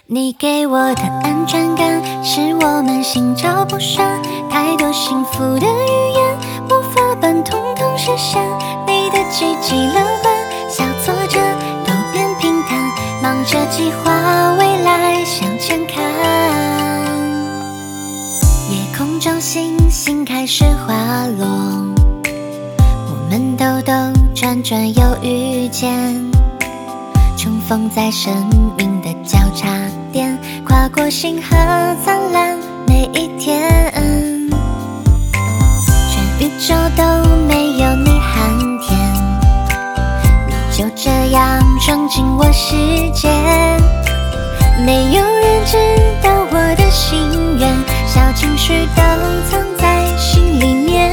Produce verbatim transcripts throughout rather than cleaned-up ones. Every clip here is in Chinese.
你给我的安全感，是我们心照不宣。太多幸福的语言，无法把统统实现。你的积极乐观，小挫折都变平坦，忙着计划未来向前看。夜空中星星开始滑落，我们兜兜转转又遇见。重逢在生命的交叉点，跨过星河灿烂每一天。全宇宙都没有你寒甜，你就这样闯进我世界。没有人知道我的心愿，小情绪都藏在心里面。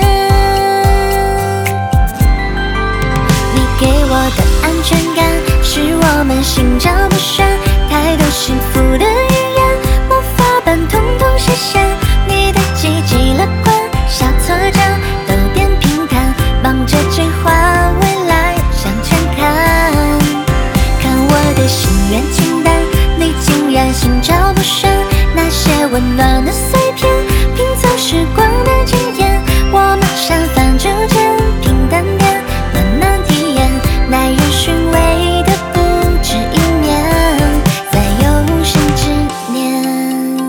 你给我的安全感，是我们心照不宣。太多幸福的语言，无法把统统实现。你的积极乐观，小挫折都变平坦，忙着计划未来向前看。看我的心愿清单，你竟然心照不宣。那些温暖的碎片，拼凑时光的惊艳。我马上翻旧件，平淡点，慢慢体验，耐人寻味的不止一面，再有无限执念。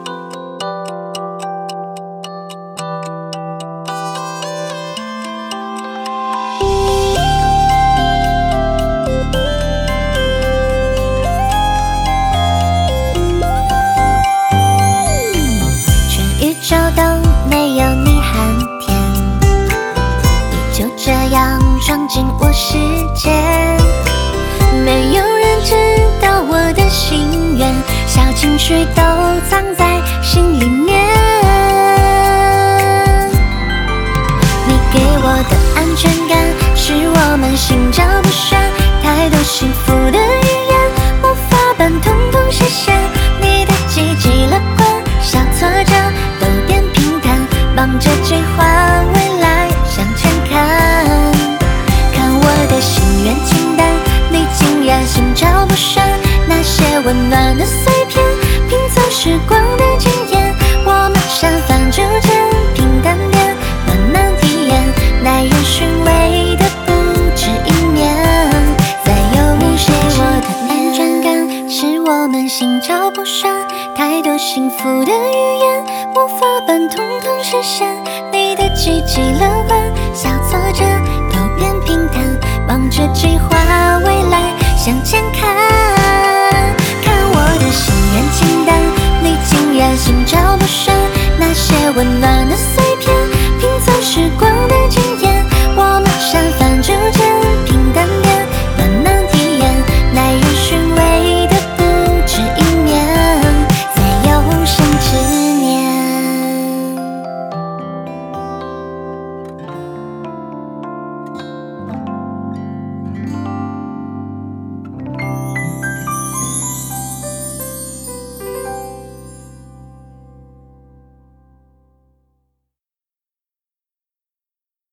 全宇宙都没有你寒甜，你就这样闯进我世界。没有人知道我的心愿，小情绪都藏在心里面。你给我的安全感，是我们心照不宣。太多幸福的语言，无法把统统实现。你的积极乐观，小挫折都变平坦，忙着计划未来向前看。看我的心愿清单，你竟然心照不宣。那些温暖的碎片，拼凑时光的惊艳。我马上翻旧件，平淡点，慢慢体验，耐人寻味的不止一面，再有无限我的安全感，是我们心照不宣。太多幸福的语言，无法把统统实现。你的积极乐观，小挫折都变平坦，忙着计划未来向前看。